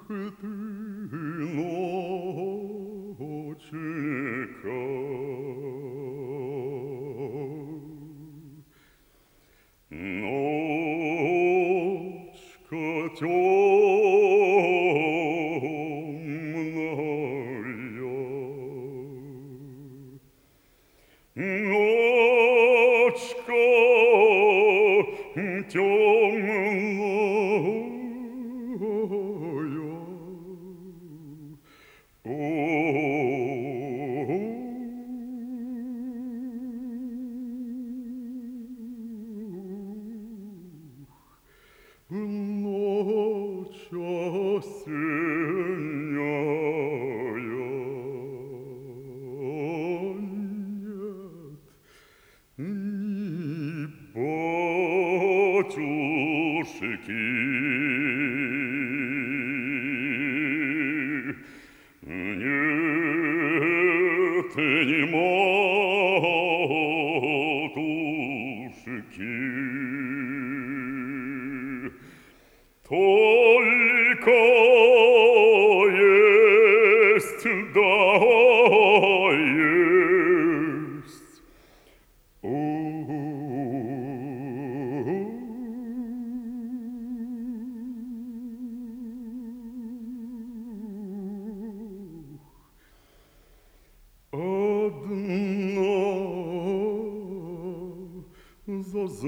ты, ночника, ночка темная, темная. Ночь осенняя, нет ни батюшки, нет ни матушки. Только есть, да есть. Одна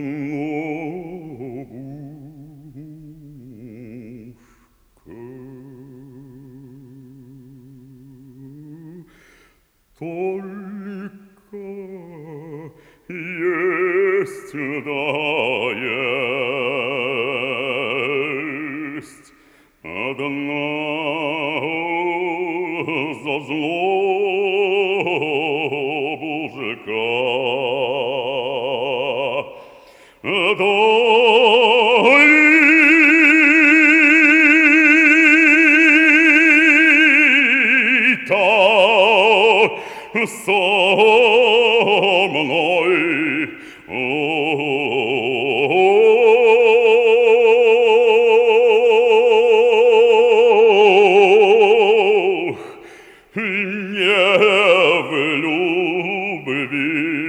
зазнобушка, только есть, да есть. Одна зазнобушка, да и та со мной. Не в любви.